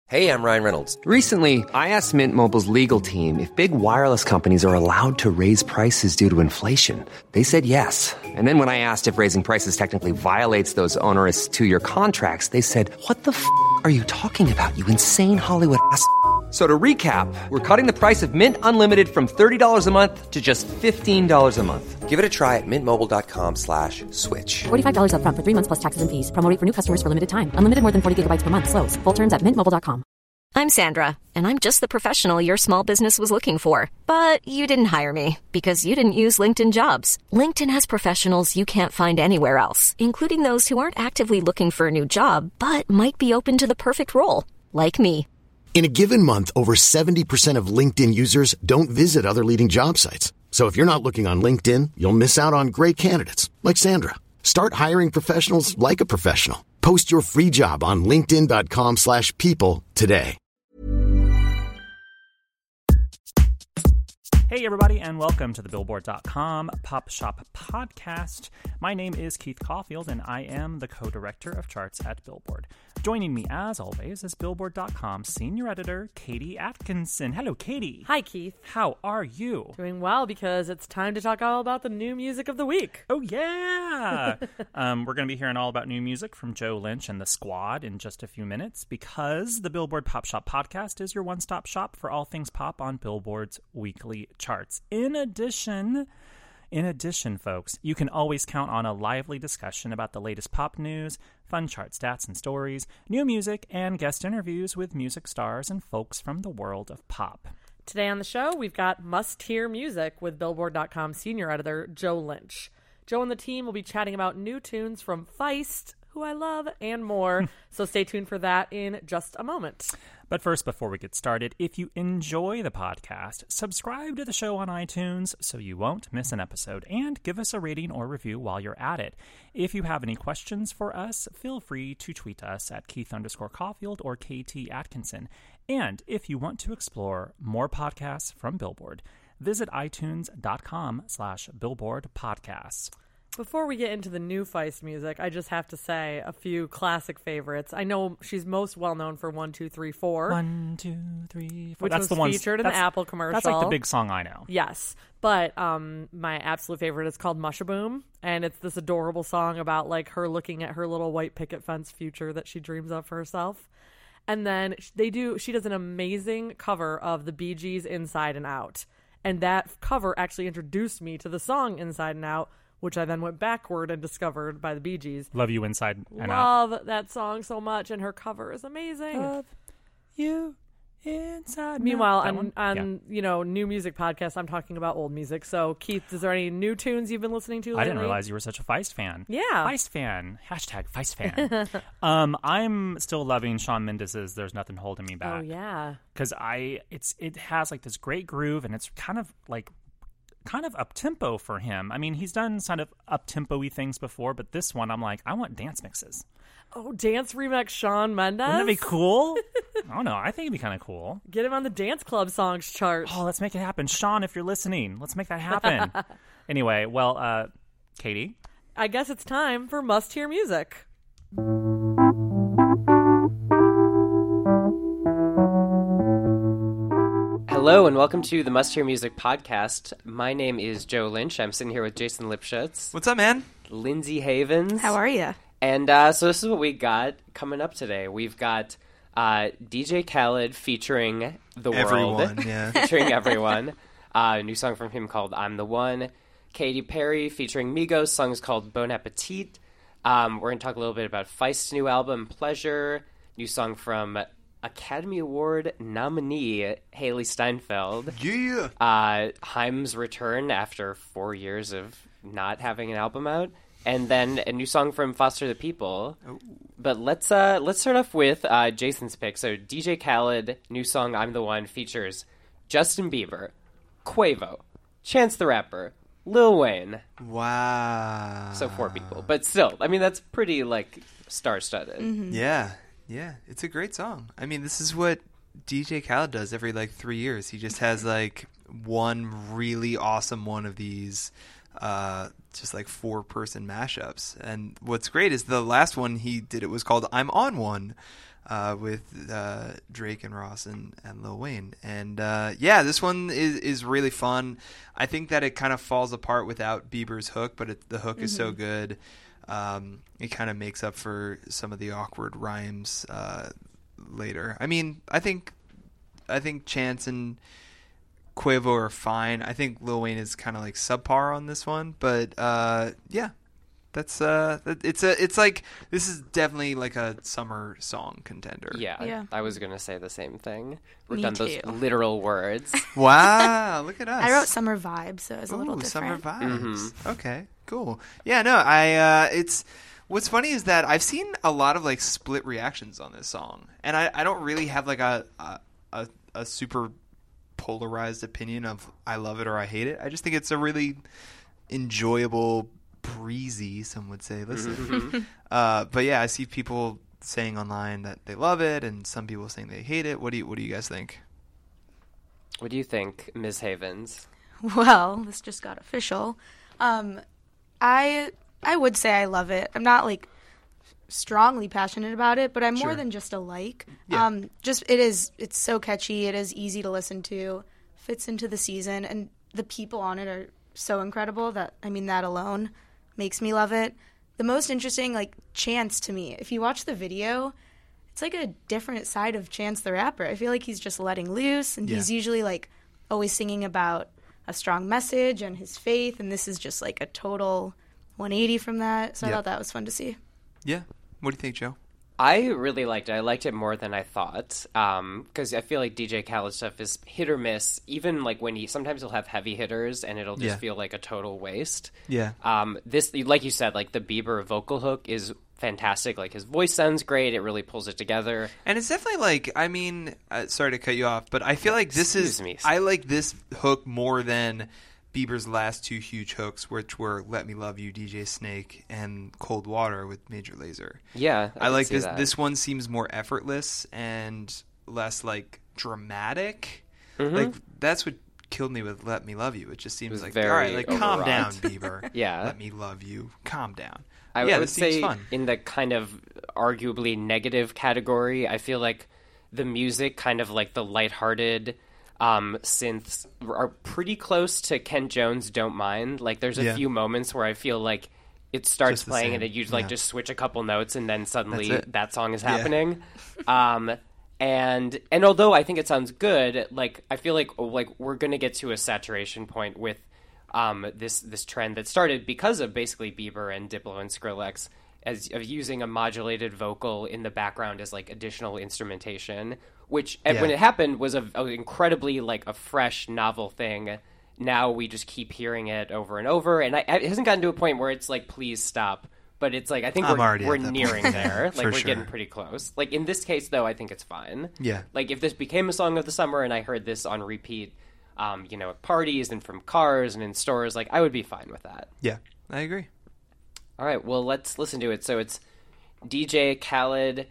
Hey, I'm Ryan Reynolds. Recently, I asked Mint Mobile's legal team if big wireless companies are allowed to raise prices due to inflation. They said yes. And then when I asked if raising prices technically violates those onerous two-year contracts, they said, "What the f*** are you talking about, you insane Hollywood ass?" So to recap, we're cutting the price of Mint Unlimited from $30 a month to just $15 a month. Give it a try at mintmobile.com/switch. $45 up front for 3 months plus taxes and fees. Promo rate for new customers for limited time. Unlimited more than 40 gigabytes per month. Slows full terms at mintmobile.com. I'm Sandra, and I'm just the professional your small business was looking for. But you didn't hire me because you didn't use LinkedIn Jobs. LinkedIn has professionals you can't find anywhere else, including those who aren't actively looking for a new job, but might be open to the perfect role, like me. In a given month, over 70% of LinkedIn users don't visit other leading job sites. So if you're not looking on LinkedIn, you'll miss out on great candidates like Sandra. Start hiring professionals like a professional. Post your free job on linkedin.com/people today. Hey everybody, and welcome to the Billboard.com Pop Shop Podcast. My name is Keith Caulfield, and I am the co-director of charts at Billboard. Joining me, as always, is Billboard.com senior editor Katie Atkinson. Hello, Katie. Hi, Keith. How are you? Doing well, because it's time to talk all about the new music of the week. Oh, yeah! We're going to be hearing all about new music from Joe Lynch and the Squad in just a few minutes, because the Billboard Pop Shop Podcast is your one-stop shop for all things pop on Billboard's weekly charts. In addition, folks, you can always count on a lively discussion about the latest pop news, fun chart stats and stories, new music, and guest interviews with music stars and folks from the world of pop. Today on the show, we've got Must Hear Music with Billboard.com senior editor Joe Lynch. Joe and the team will be chatting about new tunes from Feist, who I love, and more. So stay tuned for that in just a moment. But first, before we get started, if you enjoy the podcast, subscribe to the show on iTunes so you won't miss an episode, and give us a rating or review while you're at it. If you have any questions for us, feel free to tweet us at Keith_Caulfield or KT Atkinson. And if you want to explore more podcasts from Billboard, visit itunes.com/Billboard Podcasts. Before we get into the new Feist music, I just have to say a few classic favorites. I know she's most well known for 1, 2, 3, 4. 1, 2, 3, 4. Which was featured in the Apple commercial. That's like the big song I know. Yes. But my absolute favorite is called Mushaboom. And it's this adorable song about like her looking at her little white picket fence future that she dreams of for herself. And then she does an amazing cover of the Bee Gees' Inside and Out. And that cover actually introduced me to the song Inside and Out, which I then went backward and discovered by the Bee Gees. Love You Inside and Out. Love that song so much, and her cover is amazing. Love You Inside. Meanwhile, on new music podcasts, I'm talking about old music. So, Keith, is there any new tunes you've been listening to lately? I didn't realize you were such a Feist fan. Yeah. Feist fan. Hashtag Feist fan. I'm still loving Shawn Mendes's There's Nothing Holding Me Back. Oh, yeah. Because it has like this great groove, and it's kind of up-tempo for him. I mean, he's done kind of up-tempo-y things before, but this one, I'm like, I want dance mixes. Oh, dance remix Shawn Mendes? Wouldn't that be cool? I don't know. I think it'd be kind of cool. Get him on the Dance Club Songs chart. Oh, let's make it happen. Shawn, if you're listening, let's make that happen. Anyway, well, Katie? I guess it's time for Must Hear Music. Hello and welcome to the Must Hear Music podcast. My name is Joe Lynch. I'm sitting here with Jason Lipschutz. What's up, man? Lindsay Havens. How are you? And so this is what we got coming up today. We've got DJ Khaled featuring the everyone, world. Yeah. Featuring everyone. A new song from him called I'm the One. Katy Perry featuring Migos. Song is called Bon Appetit. We're going to talk a little bit about Feist's new album, Pleasure. New song from Academy Award nominee Haley Steinfeld. Yeah. Haim's return after 4 years of not having an album out, and then a new song from Foster the People. Oh. But let's start off with Jason's pick. So DJ Khaled, new song I'm the One, features Justin Bieber, Quavo, Chance the Rapper, Lil Wayne. Wow. So 4 people, but still, I mean that's pretty like star-studded. Mm-hmm. Yeah. Yeah, it's a great song. I mean, this is what DJ Khaled does every, 3 years. He just has, one really awesome one of these, just, 4-person mashups. And what's great is the last one he did, it was called I'm On One. with Drake and Ross and Lil Wayne. And yeah, this one is really fun. I think that it kind of falls apart without Bieber's hook, but the hook is so good. It kind of makes up for some of the awkward rhymes later. I mean, I think Chance and Quavo are fine. I think Lil Wayne is kind of like subpar on this one, but yeah, that's it's like this is definitely like a summer song contender. Yeah. I was gonna say the same thing. We're Me done too. those literal words. Wow, look at us. I wrote summer vibes, so it was a little Ooh, different. summer vibes. Okay, cool. Yeah, no, it's what's funny is that I've seen a lot of like split reactions on this song, and I don't really have like a super polarized opinion of I love it or I hate it. I just think it's a really enjoyable, breezy, some would say, listen. But yeah, I see people saying online that they love it, and some people saying they hate it. What do you guys think? What do you think, Ms. Havens? Well, this just got official. I would say I love it. I'm not like strongly passionate about it, but I'm more than just a like. Yeah. It's so catchy. It is easy to listen to, fits into the season, and the people on it are so incredible that alone makes me love it. The most interesting, like, Chance to me, if you watch the video, it's like a different side of Chance the rapper. I feel like he's just letting loose, and he's usually like always singing about a strong message and his faith, and this is just like a total 180 from that. So I thought that was fun to see. Yeah. What do you think, Joe? I really liked it. I liked it more than I thought, because I feel like DJ Khaled stuff is hit or miss. Even like when sometimes he'll have heavy hitters, and it'll just feel like a total waste. Yeah. This, like you said, like the Bieber vocal hook is fantastic. Like his voice sounds great. It really pulls it together. And it's definitely like, I mean, sorry to cut you off, but I feel like I like this hook more than Bieber's last two huge hooks, which were "Let Me Love You," DJ Snake, and "Cold Water" with Major Lazer. Yeah, I like this. This one seems more effortless and less like dramatic. Like that's what killed me with "Let Me Love You." It just seems like, all right, like calm down, Bieber. Yeah, "Let Me Love You," calm down. I would say fun. In the kind of arguably negative category, I feel like the music, kind of like the lighthearted synths, are pretty close to Kent Jones' "Don't Mind." Like there's a few moments where I feel like it starts playing and you like just switch a couple notes and then suddenly that song is happening. And although I think it sounds good, like I feel like we're gonna get to a saturation point with this trend that started because of basically Bieber and Diplo and Skrillex of using a modulated vocal in the background as like additional instrumentation, which when it happened was an incredibly like a fresh, novel thing. Now we just keep hearing it over and over, and it hasn't gotten to a point where it's like, please stop. But it's like, I think we're nearing there. Like we're getting pretty close. Like in this case, though, I think it's fine. Yeah. Like if this became a song of the summer and I heard this on repeat, at parties and from cars and in stores, like I would be fine with that. Yeah, I agree. All right, well, let's listen to it. So it's DJ Khaled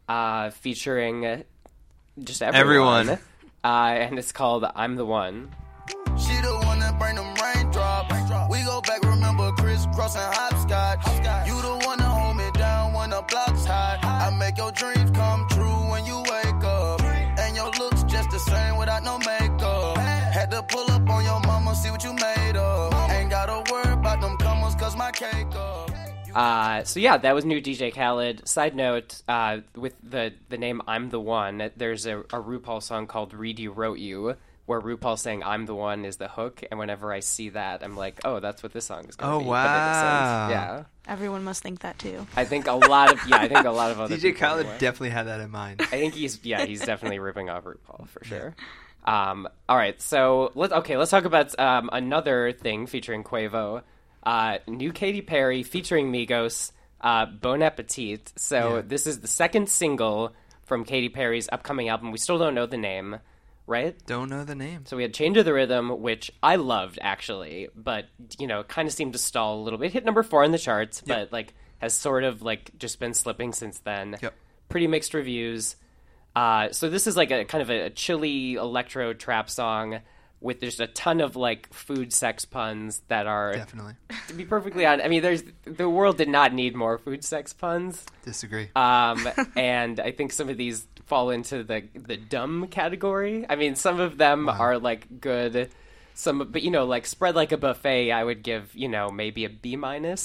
featuring just everyone. And it's called "I'm the One." She the one that bring them raindrops. We go back, remember crisscross and hopscotch. You the one that hold me down when the block's hot. I make your dreams come true when you wake up. And your looks just the same without no makeup. Had to pull up on your mama, see what you made of. Ain't gotta worry about them comers, cause my cake up. So yeah, that was new DJ Khaled. Side note, with the name "I'm the One," there's a RuPaul song called "Read You Wrote You," where RuPaul's saying "I'm the One" is the hook, and whenever I see that, I'm like, oh, that's what this song is going to be. Oh wow! Yeah, everyone must think that too. I think a lot of other DJ Khaled definitely had that in mind. I think he's definitely ripping off RuPaul for sure. All right, so let's talk about another thing featuring Quavo. New Katy Perry featuring Migos, Bon Appetit. So this is the second single from Katy Perry's upcoming album. We still don't know the name, right? Don't know the name. So we had Change of the Rhythm, which I loved actually, but kind of seemed to stall a little bit. Hit number 4 in the charts, but like has sort of like just been slipping since then. Yep. Pretty mixed reviews. So this is like a kind of a chilly electro trap song with just a ton of like food sex puns that are Definitely. To be perfectly honest, I mean, the world did not need more food sex puns. Disagree. And I think some of these fall into the dumb category. I mean, some of them are like good. But like Spread Like a Buffet, I would give maybe a B-.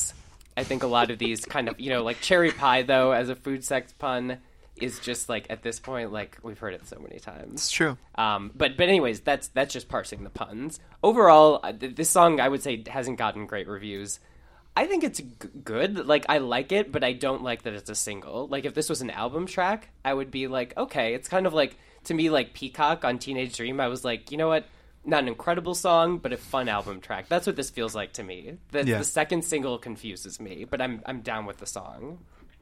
I think a lot of these kind of like Cherry Pie though as a food sex pun is just like at this point like we've heard it so many times. It's true. But anyways, that's just parsing the puns. Overall, this song I would say hasn't gotten great reviews. I think it's good. Like I like it, but I don't like that it's a single. Like if this was an album track, I would be like, okay, it's kind of like to me like Peacock on Teenage Dream. I was like, you know what? Not an incredible song, but a fun album track. That's what this feels like to me. The second single confuses me, but I'm down with the song.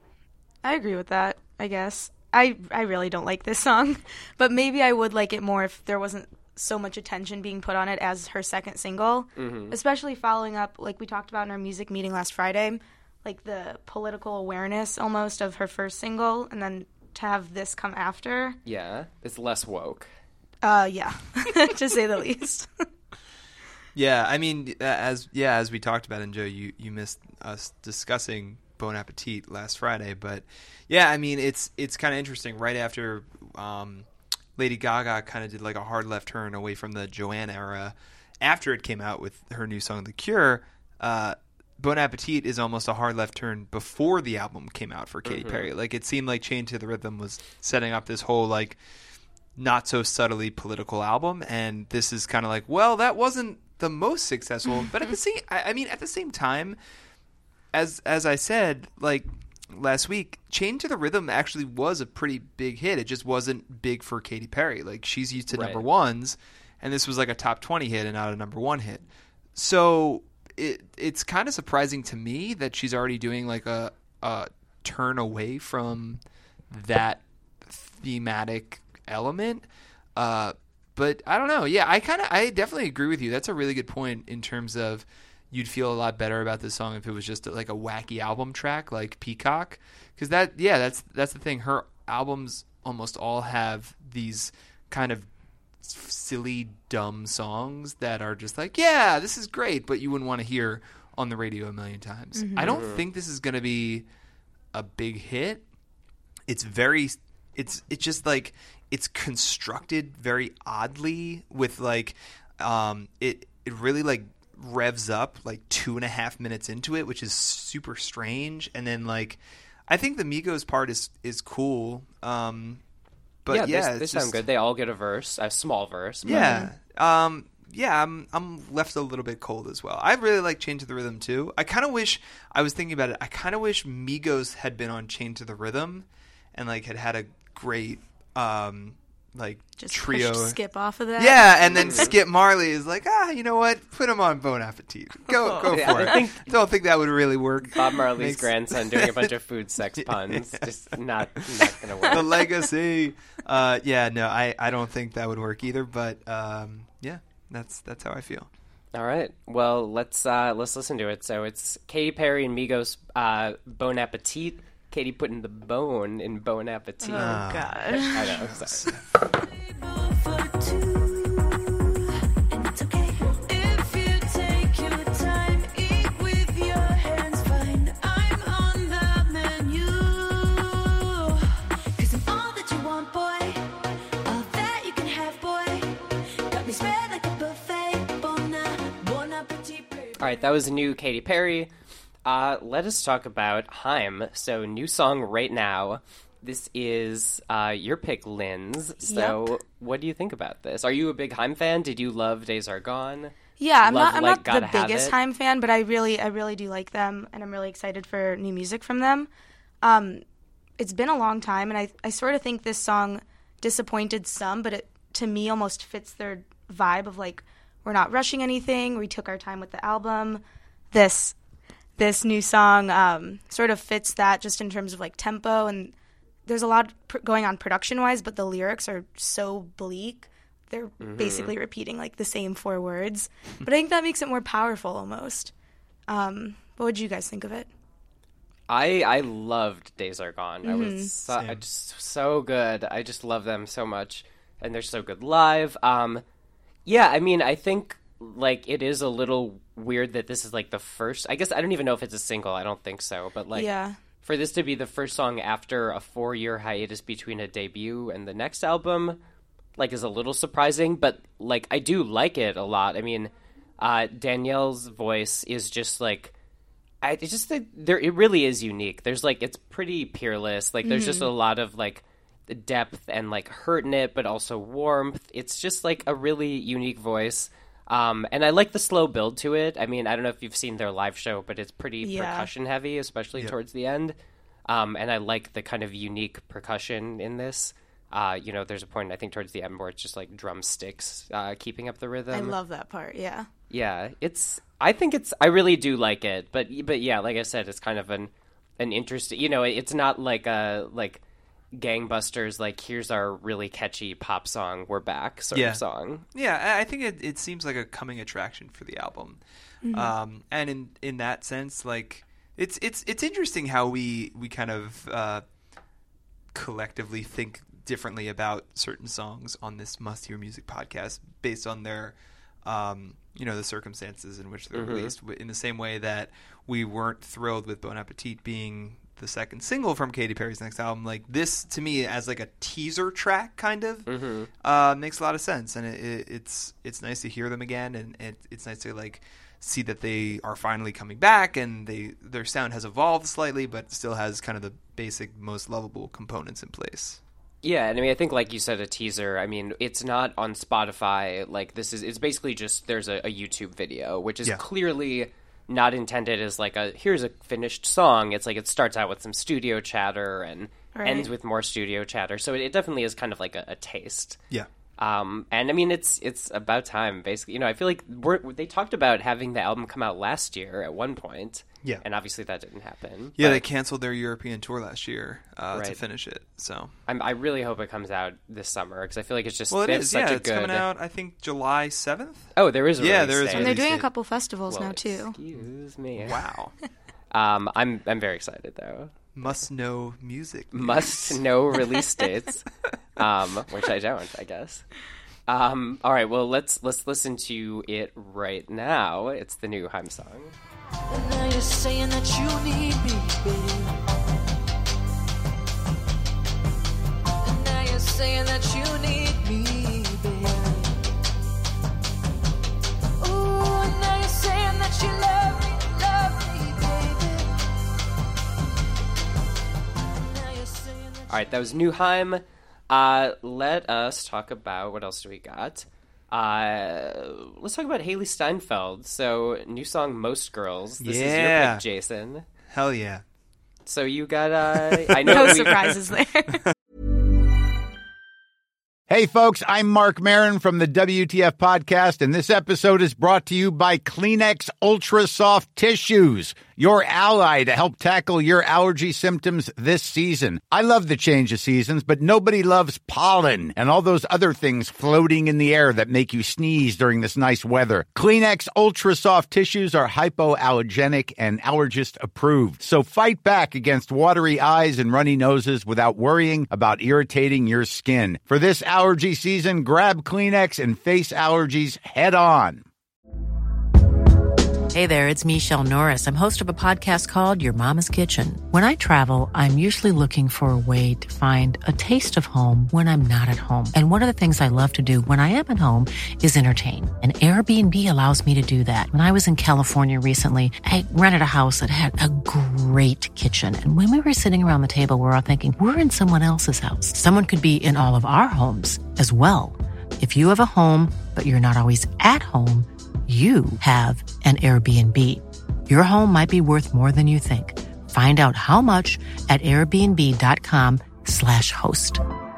I agree with that, I guess. I really don't like this song, but maybe I would like it more if there wasn't so much attention being put on it as her second single, especially following up, like we talked about in our music meeting last Friday, like the political awareness almost of her first single, and then to have this come after. Yeah, it's less woke. Yeah, to say the least. Yeah, I mean, as we talked about, and Joe, you missed us discussing Bon Appetit last Friday, but yeah, I mean, it's kind of interesting. Right after Lady Gaga kind of did like a hard left turn away from the Joanne era, after it came out with her new song The Cure, Bon Appetit is almost a hard left turn before the album came out for Katy Perry. Like it seemed like Chained to the Rhythm was setting up this whole like not so subtly political album, and this is kind of like, well, that wasn't the most successful, but at the same time, as I said, like last week, Chained to the Rhythm actually was a pretty big hit. It just wasn't big for Katy Perry. Like she's used to number ones, and this was like a top 20 hit and not a number one hit. So it's kind of surprising to me that she's already doing like a turn away from that thematic element. But I don't know. Yeah, I definitely agree with you. That's a really good point in terms of you'd feel a lot better about this song if it was just like a wacky album track like Peacock, because that's the thing. Her albums almost all have these kind of silly, dumb songs that are just like, yeah, this is great, but you wouldn't want to hear on the radio a million times. I don't think this is going to be a big hit. It's just like it's constructed very oddly with like it really like revs up like 2.5 minutes into it, which is super strange. And then like I think the Migos part is cool. But they sound good. They all get a small verse. But... Yeah. I'm left a little bit cold as well. I really like Chained to the Rhythm too. I kind of wish, I was thinking about it, I kind of wish Migos had been on Chained to the Rhythm and like had a great like just trio. Skip off of that. Yeah, and then Skip Marley is like, you know what? Put him on Bon Appetit. Go for it. Don't think that would really work. Bob Marley's grandson doing a bunch of food sex puns. Just not going to work. The legacy. I don't think that would work either. But yeah, that's how I feel. All right. Well, let's listen to it. So it's Katy Perry and Migos, Bon Appetit. Katy putting the bone in Bon Appetit. Oh, God. I know. Sorry. All right, that was a new Katy Perry. Let us talk about Haim. So, new song right now. This is your pick, Linz. So, What do you think about this? Are you a big Haim fan? Did you love Days Are Gone? Yeah, I'm not the biggest Haim fan, but I really do like them, and I'm really excited for new music from them. It's been a long time, and I sort of think this song disappointed some, but it, to me, almost fits their vibe of, like, we're not rushing anything, we took our time with the album. This new song sort of fits that just in terms of like tempo, and there's a lot going on production-wise, but the lyrics are so bleak. They're basically repeating like the same 4 words. But I think that makes it more powerful almost. What would you guys think of it? I loved Days Are Gone. I was just so good. I just love them so much, and they're so good live. Yeah, I mean, I think like it is a little weird that this is like the first. I guess I don't even know if it's a single. I don't think so, but like for this to be the first song after a 4-year hiatus between a debut and the next album, like is a little surprising. But like I do like it a lot. I mean, Danielle's voice is just like. It's just that it really is unique. There's like it's pretty peerless. Like there's just a lot of like depth and like hurt in it, but also warmth. It's just like a really unique voice. And I like the slow build to it. I mean, I don't know if you've seen their live show, but it's pretty percussion heavy, especially towards the end. And I like the kind of unique percussion in this. You know, there's a point I think towards the end where it's just like drumsticks keeping up the rhythm. I love that part. Yeah. Yeah, I really do like it, but yeah, like I said, it's kind of an interesting. You know, it's not like a gangbusters. Like here's our really catchy pop song, we're back sort of song. Yeah, I think it seems like a coming attraction for the album, and in that sense, like it's interesting how we kind of collectively think differently about certain songs on this Must Hear Music podcast based on their. You know, the circumstances in which they're released, in the same way that we weren't thrilled with Bon Appetit being the second single from Katy Perry's next album. Like this, to me, as like a teaser track, kind of makes a lot of sense, and it's nice to hear them again, and it's nice to like see that they are finally coming back, and their sound has evolved slightly, but still has kind of the basic, most lovable components in place. Yeah, and I mean, I think like you said, a teaser. I mean, it's not on Spotify. Like it's basically just there's a YouTube video, which is clearly not intended as like here's a finished song. It's like it starts out with some studio chatter and ends with more studio chatter. So it definitely is kind of like a taste. Yeah. And I mean, it's about time, basically. You know, I feel like they talked about having the album come out last year at one point. Yeah. And obviously that didn't happen. Yeah, they canceled their European tour last year to finish it. So I really hope it comes out this summer because I feel like it's just it is. Such It's coming out, I think, July 7th. Oh, there is a release there is. date. And they're doing a couple festivals now too. Excuse me. Wow. I'm very excited though. Must know music. Must know release dates, which I don't, I guess. All right, well let's listen to it right now. It's the new Haim song. And now you're saying that you need me, baby. And now you're saying that you need me, baby. Ooh, and now you're saying that you love me, baby. Now you're saying that All right, that was new Haim. Let us talk about what else do we got. Let's talk about Hailee Steinfeld. So, new song, Most Girls. This is your pick, Jason. Hell yeah. So you got, I know no surprises there. Hey, folks, I'm Mark Maron from the WTF Podcast, and this episode is brought to you by Kleenex Ultra Soft Tissues, your ally to help tackle your allergy symptoms this season. I love the change of seasons, but nobody loves pollen and all those other things floating in the air that make you sneeze during this nice weather. Kleenex Ultra Soft Tissues are hypoallergenic and allergist approved, so fight back against watery eyes and runny noses without worrying about irritating your skin. For this allergy season, grab Kleenex and face allergies head on. Hey there, it's Michelle Norris. I'm host of a podcast called Your Mama's Kitchen. When I travel, I'm usually looking for a way to find a taste of home when I'm not at home. And one of the things I love to do when I am at home is entertain. And Airbnb allows me to do that. When I was in California recently, I rented a house that had a great kitchen. And when we were sitting around the table, we were all thinking, we're in someone else's house. Someone could be in all of our homes as well. If you have a home, but you're not always at home, you have an Airbnb. Your home might be worth more than you think. Find out how much at airbnb.com/host.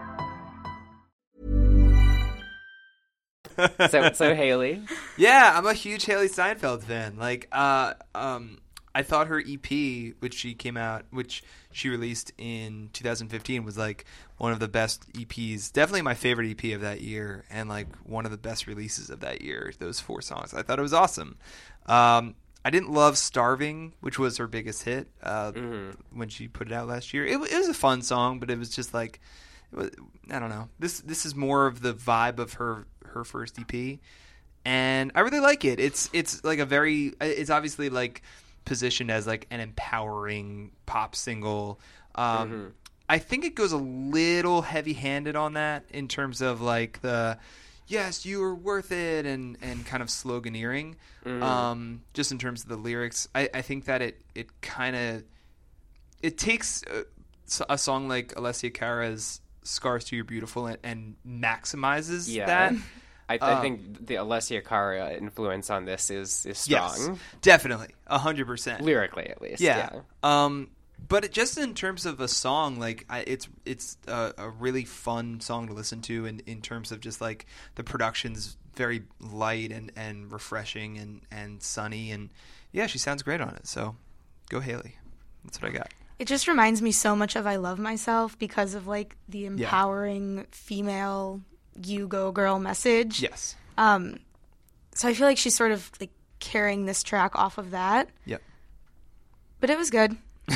So Hailee. Yeah, I'm a huge Hailee Steinfeld fan. Like, I thought her EP, which she released in 2015, was like one of the best EPs. Definitely my favorite EP of that year, and like one of the best releases of that year. Those 4 songs, I thought it was awesome. I didn't love "Starving," which was her biggest hit when she put it out last year. It was a fun song, but it was just like, I don't know. This is more of the vibe of her her first EP, and I really like it. It's like it's obviously like positioned as like an empowering pop single. I think it goes a little heavy-handed on that in terms of like the yes, you are worth it and kind of sloganeering. Just in terms of the lyrics, I think that it kind of it takes a song like Alessia Cara's "Scars to Your Beautiful" and maximizes that. I think the Alessia Cara influence on this is strong. Yes, definitely, 100%. Lyrically, at least. Yeah. But just in terms of a song, like it's a really fun song to listen to, in terms of just like the production's very light and refreshing and sunny, and yeah, she sounds great on it. So go Haley. That's what I got. It just reminds me so much of I Love Myself because of like the empowering female you go girl message. Yes. So I feel like she's sort of like carrying this track off of that. Yep. But it was good.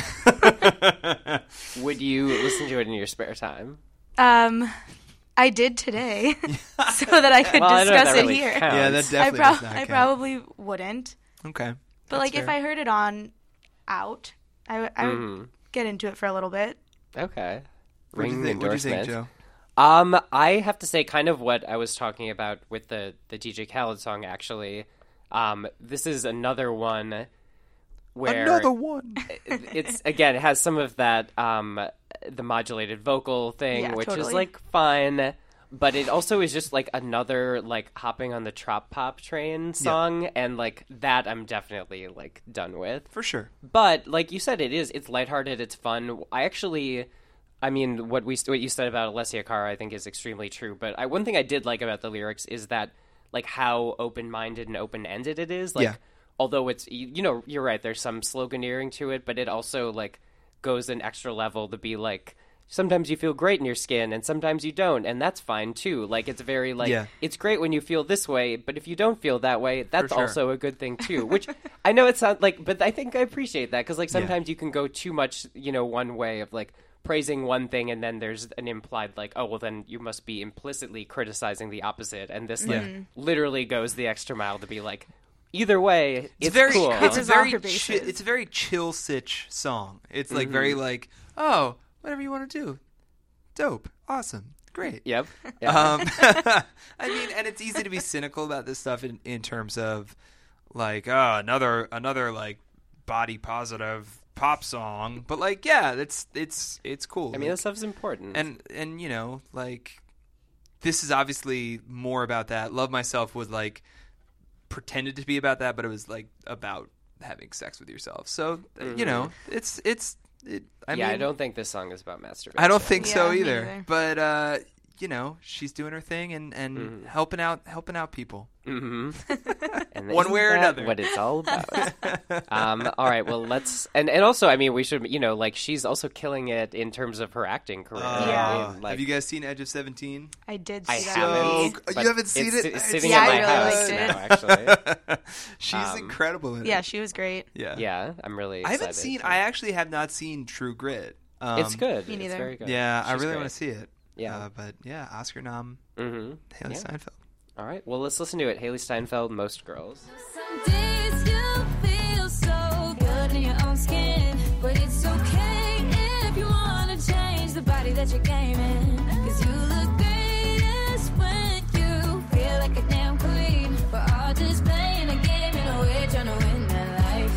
Would you listen to it in your spare time? I did today, so that I could discuss it here. Counts. Yeah, that definitely does not I count. probably wouldn't. Okay. But like if I heard it on out, I would get into it for a little bit. Okay. What do you think, Joe? I have to say kind of what I was talking about with the DJ Khaled song, actually. This is another one where... Another one! It's, again, it has some of that, the modulated vocal thing, which totally. is, like, fine. But it also is just, like, another, like, hopping on the trop pop train song. And, like, that I'm definitely, like, done with. For sure. But, like you said, it's lighthearted, it's fun. I mean, what you said about Alessia Cara, I think, is extremely true. But one thing I did like about the lyrics is that, like, how open-minded and open-ended it is. Like, although it's, you're right, there's some sloganeering to it, but it also, like, goes an extra level to be, like, sometimes you feel great in your skin, and sometimes you don't, and that's fine, too. Like, it's very, like, it's great when you feel this way, but if you don't feel that way, that's also a good thing, too. Which, I know it sounds like, but I think I appreciate that, because, like, sometimes you can go too much, one way of, like, praising one thing, and then there's an implied, like, oh, well, then you must be implicitly criticizing the opposite, and this, like, literally goes the extra mile to be, like, either way, it's very cool. It's a very chill sitch song. It's, like, very, like, oh, whatever you want to do. Dope. Awesome. Great. Yep. I mean, and it's easy to be cynical about this stuff in terms of, like, oh, another like, body positive pop song, but like, yeah, it's cool. I mean, that stuff's important, and like, this is obviously more about that. Love Myself was like pretended to be about that, but it was like about having sex with yourself. So I don't think this song is about masturbation. I don't think so either. But she's doing her thing and helping out people. And one way or another. What it's all about. All right, well, let's... And also, I mean, we should, like, she's also killing it in terms of her acting career. Yeah. I mean, like, have you guys seen Edge of 17? I did see I that. haven't. You haven't seen it? It's sitting Yeah, in my I really house liked now, actually. She's incredible in it. Yeah, she was great. Yeah, I'm really I excited. I actually have not seen True Grit. It's good. Me neither. It's very good. Yeah, I She's really great. want to see it. Yeah. But yeah, Oscar nom. Haley Steinfeld. All right, well, let's listen to it. Haley Steinfeld, Most Girls. Some days you feel so good in your own skin, but it's okay if you want to change the body that you're gaming. Cause you look greatest when you feel like a damn queen. We're all just playing a game in a way, trying to win that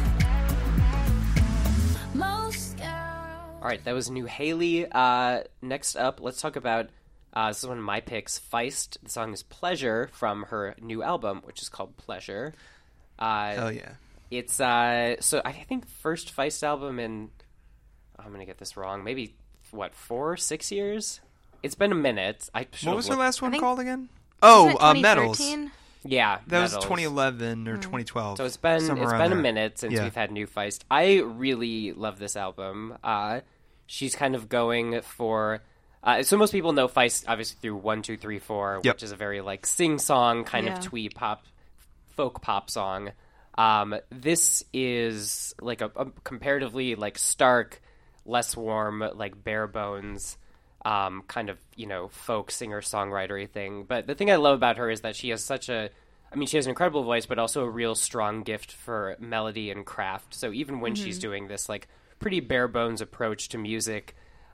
life. Most girls. All right, that was new Haley. Next up, let's talk about, this is one of my picks, Feist. The song is Pleasure from her new album, which is called Pleasure. Hell yeah. It's, so I think first Feist album in, I'm going to get this wrong, maybe, 4 or 6 years? It's been a minute. What was her last one called again? Wasn't Oh, it Medals. 2013? Yeah, That was Medals. 2011 or 2012. So it's been somewhere a around there. minute since we've had new Feist. I really love this album. She's kind of going for... so most people know Feist, obviously, through 1, 2, 3, 4, which is a very, like, sing-song kind of twee pop, folk pop song. This is, like, a comparatively, like, stark, less warm, like, bare bones kind of, folk singer-songwritery thing. But the thing I love about her is that she has she has an incredible voice, but also a real strong gift for melody and craft. So even when she's doing this, like, pretty bare-bones approach to music,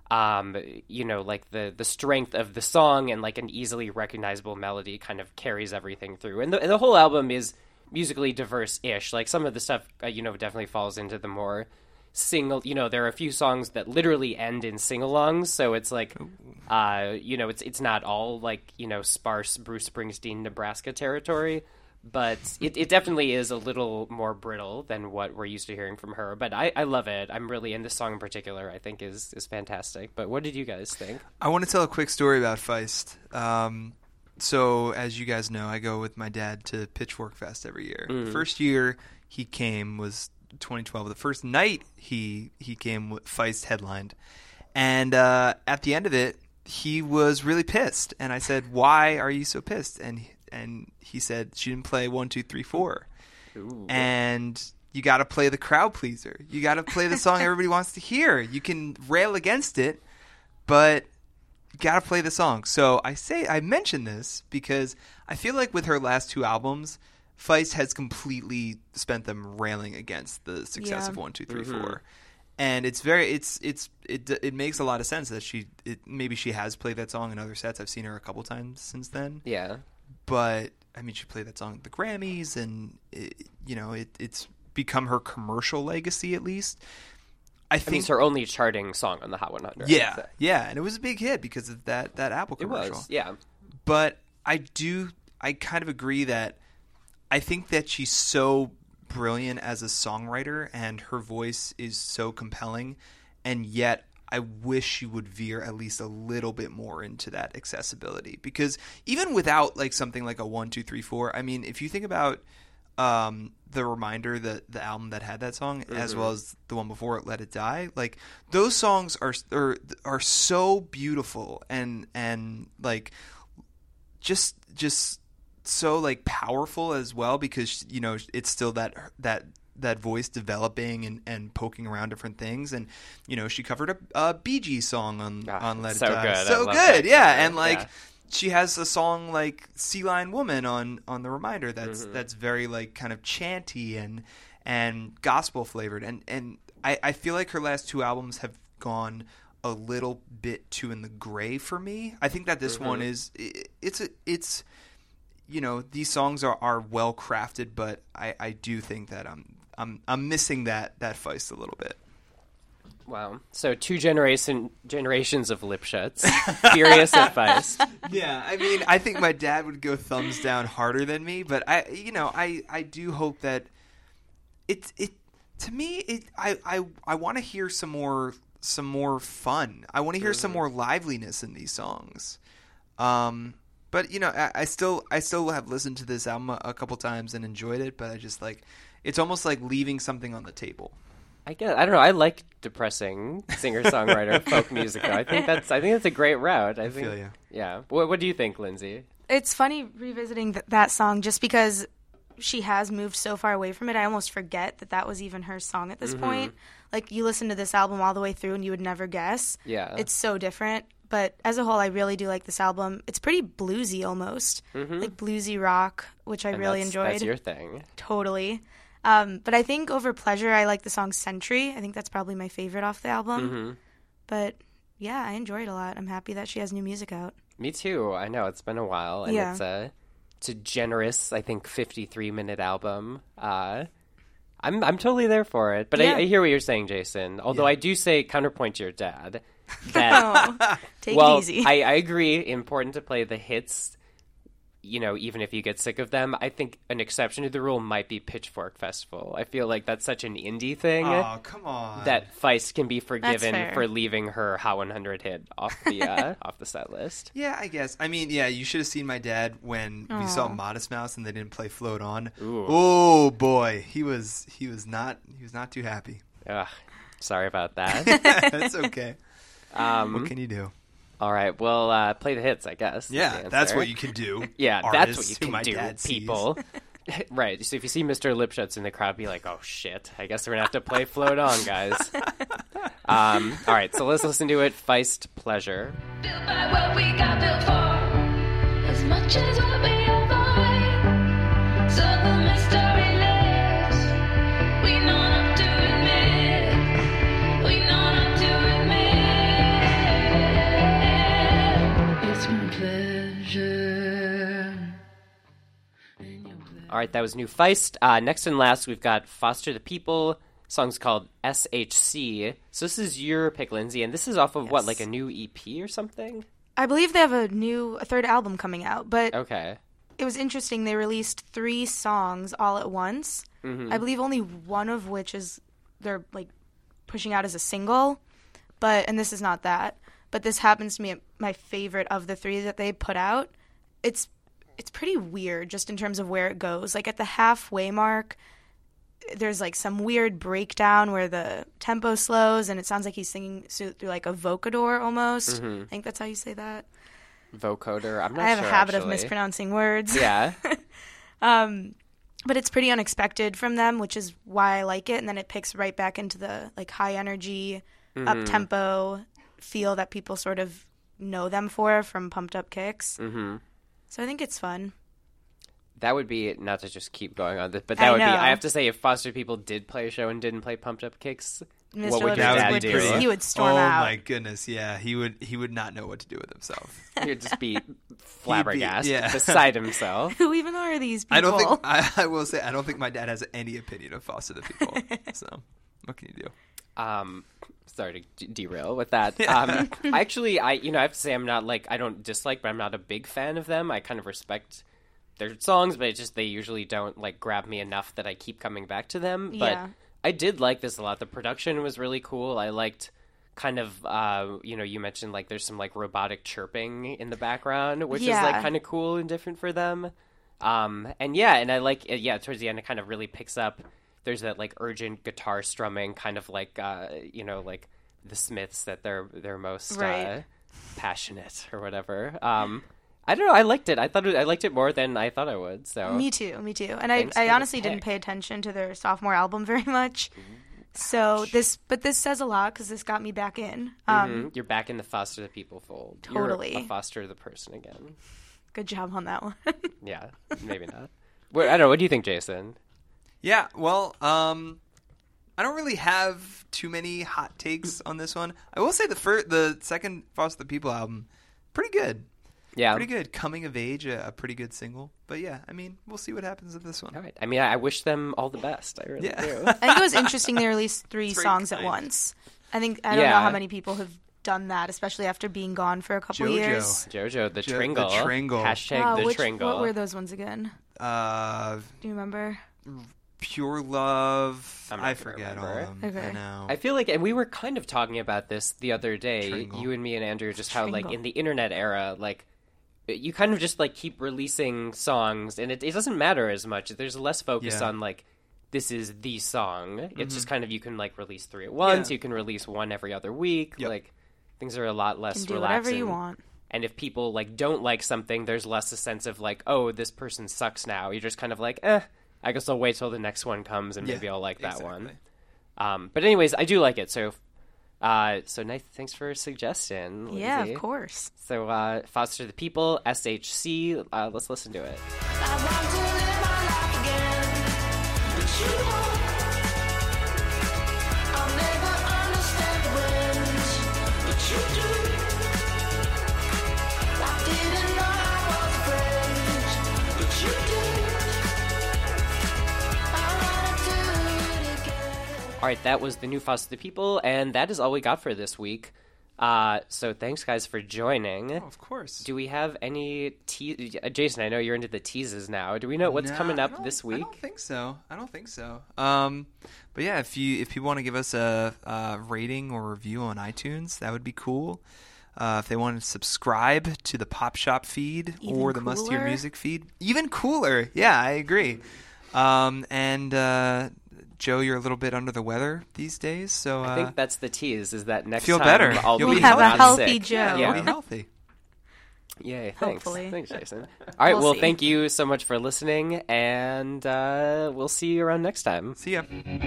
like the strength of the song and, like, an easily recognizable melody kind of carries everything through. And the whole album is musically diverse-ish. Like, some of the stuff, definitely falls into the more single, there are a few songs that literally end in sing-alongs, so it's like, it's not all, like, sparse Bruce Springsteen, Nebraska territory, but it definitely is a little more brittle than what we're used to hearing from her, but I love it. I'm really, and this song in particular, I think is fantastic. But what did you guys think? I want to tell a quick story about Feist. So, as you guys know, I go with my dad to Pitchfork Fest every year. The first year he came was 2012. The first night he came with Feist headlined, and at the end of it he was really pissed, and I said, "Why are you so pissed?" And he said, "She didn't play 1, 2, 3, 4." Ooh. And you got to play the crowd pleaser. You got to play the song everybody wants to hear. You can rail against it, but you got to play the song. So I mention this because I feel like with her last 2 albums, Feist has completely spent them railing against the success of 1, 2, 3, 4, and it's very it makes a lot of sense that maybe she has played that song in other sets. I've seen her a couple times since then. Yeah, but I mean, she played that song at the Grammys, and it's become her commercial legacy, at least. I think it's her only charting song on the Hot 100. Yeah, and it was a big hit because of that Apple commercial. It was, yeah. But I kind of agree that I think that she's so brilliant as a songwriter and her voice is so compelling, and yet I wish she would veer at least a little bit more into that accessibility, because even without like something like a 1, 2, 3, 4, I mean, if you think about The Reminder, the album that had that song, as well as the one before it, Let It Die, like those songs are so beautiful and like just so like powerful as well, because it's still that voice developing and poking around different things, and she covered a Bee Gees song on Let It Die. Good. So good, yeah, and like she has a song like Sea Lion Woman on The Reminder that's very like kind of chanty and gospel flavored, and I feel like her last 2 albums have gone a little bit too in the gray for me. I think that this one is it's these songs are well crafted, but I do think that I'm missing that Feist a little bit. Wow. So 2 generations of Lipschutz. Furious at Feist. Yeah, I mean, I think my dad would go thumbs down harder than me, but I do hope that I want to hear some more fun. I want to hear some more liveliness in these songs. But I still have listened to this album a couple times and enjoyed it, but I just it's almost like leaving something on the table. I don't know. I like depressing singer-songwriter folk music, though. I think that's a great route. I think, feel you. Yeah. What do you think, Lindsay? It's funny revisiting that song just because she has moved so far away from it. I almost forget that was even her song at this point. Like, you listen to this album all the way through and you would never guess. Yeah. It's so different. But as a whole, I really do like this album. It's pretty bluesy almost, like bluesy rock, which I really enjoyed. That's your thing. Totally. But I think over Pleasure, I like the song Sentry. I think that's probably my favorite off the album. But yeah, I enjoyed it a lot. I'm happy that she has new music out. Me too. I know, it's been a while, and it's a generous, I think, 53-minute album. I'm totally there for it. But I hear what you're saying, Jason. Although I do say counterpoint to your dad. That, take it easy. I agree. Important to play the hits, even if you get sick of them. I think an exception to the rule might be Pitchfork Festival. I feel like that's such an indie thing. Oh, come on. That Feist can be forgiven for leaving her Hot 100 hit off the off the set list. Yeah, I guess. I mean, yeah, you should have seen my dad when we saw Modest Mouse and they didn't play Float On. Ooh. Oh boy, he was not too happy. Ugh, sorry about that. That's okay. What can you do? All right, well, play the hits, I guess. Yeah, that's what you can do. Yeah, that's what you can do, people. Right. So if you see Mr. Lipschutz in the crowd, be like, oh, shit. I guess we're going to have to play Float On, guys. All right, so let's listen to it. Feist Pleasure. Built by what we got built for, as much as what we avoid. So the mystery lives. We know not to admit. We know not to admit. It's my pleasure. All right, that was new Feist. Next and last, we've got Foster the People. Song's called SHC. So this is your pick, Lindsay, and this is off of what, like a new EP or something? I believe they have a third album coming out, but Okay. it was interesting. They released 3 songs all at once. Mhm. I believe only one of which is they're like pushing out as a single, and this is not that. But this happens to be my favorite of the 3 that they put out. It's pretty weird just in terms of where it goes. Like at the halfway mark, there's like some weird breakdown where the tempo slows and it sounds like he's singing through like a vocodor almost. Mhm. I think that's how you say that. Vocoder. I'm not I have sure, a habit of actually. mispronouncing words. Yeah. But it's pretty unexpected from them, which is why I like it. And then it picks right back into the like high energy, up tempo feel that people sort of know them for from Pumped Up Kicks. Mm-hmm. So I think it's fun. That would be, not to just keep going on this, but I that would be, know. I have to say, if Foster People did play a show and didn't play Pumped Up Kicks, Mr. what would your Lipschutz dad would do? he would storm oh out. my goodness, yeah, he would not know what to do with himself. He would just be flabbergasted, yeah. beside himself. Who even are these people? I don't think I will say I don't think my dad has any opinion of Foster the People. So what can you do? Sorry to derail with that. Actually, I have to say I don't dislike, but I'm not a big fan of them. I kind of respect their songs, but they usually don't like grab me enough that I keep coming back to them. But Yeah. I did like this a lot. The production was really cool. I liked kind of, you mentioned like there's some like robotic chirping in the background, which is like Yeah. kind of cool and different for them. And I like it. Towards the end, it kind of really picks up. There's that like urgent guitar strumming, kind of like like the Smiths, that they're most Right. passionate or whatever. I don't know. I liked it. I liked it more than I thought I would. So Me too. And Thanks for I the honestly didn't pick. pay attention to their sophomore album very much. So this says a lot because this got me back in. You're back in the Foster the People fold. Totally. You're a Foster the person again. Good job on that one. Yeah, maybe not. I don't know. What do you think, Jason? Yeah, well, I don't really have too many hot takes on this one. I will say the second Foster the People album, pretty good. Yeah. Pretty good. Coming of Age, a pretty good single. But yeah, I mean, we'll see what happens with this one. All right. I mean, I wish them all the best. I really do. I think it was interesting they released 3 It's very songs at kind. once. I don't know Yeah. how many people have done that, especially after being gone for a couple JoJo. years. JoJo, the Jo- Tringle. the Tringle. Hashtag Wow, the what Tringle. were those ones again? Do you remember? Pure Love. I'm not I gonna forget all remember. of them. Okay. I know. I feel like, and we were kind of talking about this the other day, Tringle. you and me and Andrew, just how, like, Tringle. in the internet era, like, you kind of just, like, keep releasing songs, and it doesn't matter as much. There's less focus Yeah. on, like, this is the song. It's just kind of, you can, like, release 3 at once, Yeah. you can release 1 every other week. Yep. Like, things are a lot less You can do relaxing. whatever you want. And if people, like, don't like something, there's less a sense of, like, oh, this person sucks now. You're just kind of like, I guess I'll wait till the next one comes and maybe Yeah, I'll like that exactly. one. But anyways, I do like it. So nice. Thanks for suggesting, Lindsay. Yeah, of course. So Foster the People, SHC. Let's listen to it. I want to live my life again, but you won't. I'll never understand winds, but you do. I didn't know I was afraid, but you did. I wanna do it again. All right, that was the new Foster the People, and that is all we got for this week. So thanks, guys, for joining. Oh, of course. Do we have any Jason, I know you're into the teases now. Do we know what's No, coming I up don't- this week? I don't think so. But yeah, if people want to give us a rating or review on iTunes, that would be cool. If they want to subscribe to the Pop Shop feed Even or the Must Hear cooler? Music feed, even cooler. Yeah, I agree. And Joe, you're a little bit under the weather these days, so I think that's the tease, is that next feel time better. I'll You'll be be have a not healthy sick. Joe. Yeah. you'll be healthy. Yay, thanks. Hopefully. Thanks, Jason. All right, We'll well, see. thank you so much for listening, and we'll see you around next time. See ya.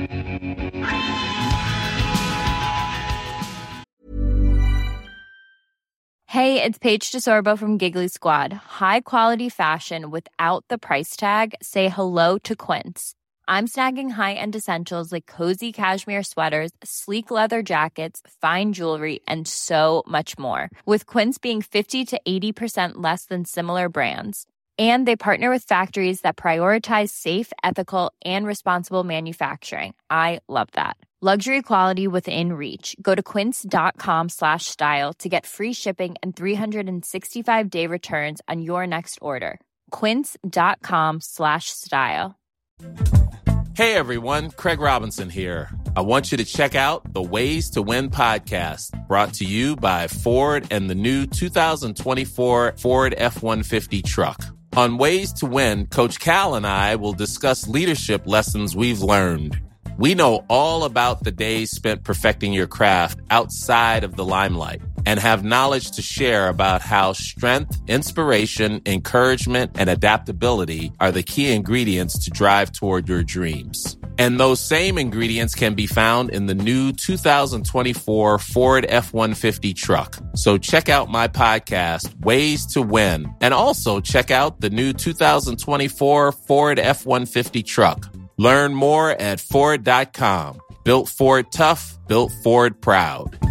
Hey, it's Paige DeSorbo from Giggly Squad. High quality fashion without the price tag. Say hello to Quince. I'm snagging high-end essentials like cozy cashmere sweaters, sleek leather jackets, fine jewelry, and so much more. With Quince being 50 to 80% less than similar brands. And they partner with factories that prioritize safe, ethical, and responsible manufacturing. I love that. Luxury quality within reach. Go to quince.com/style to get free shipping and 365-day returns on your next order. Quince.com/style. Hey everyone, Craig Robinson here. I want you to check out the Ways to Win podcast, brought to you by Ford and the new 2024 Ford F-150 truck. On Ways to Win, Coach Cal and I will discuss leadership lessons we've learned. We know all about the days spent perfecting your craft outside of the limelight and have knowledge to share about how strength, inspiration, encouragement, and adaptability are the key ingredients to drive toward your dreams. And those same ingredients can be found in the new 2024 Ford F-150 truck. So check out my podcast, Ways to Win, and also check out the new 2024 Ford F-150 truck. Learn more at Ford.com. Built Ford tough, built Ford proud.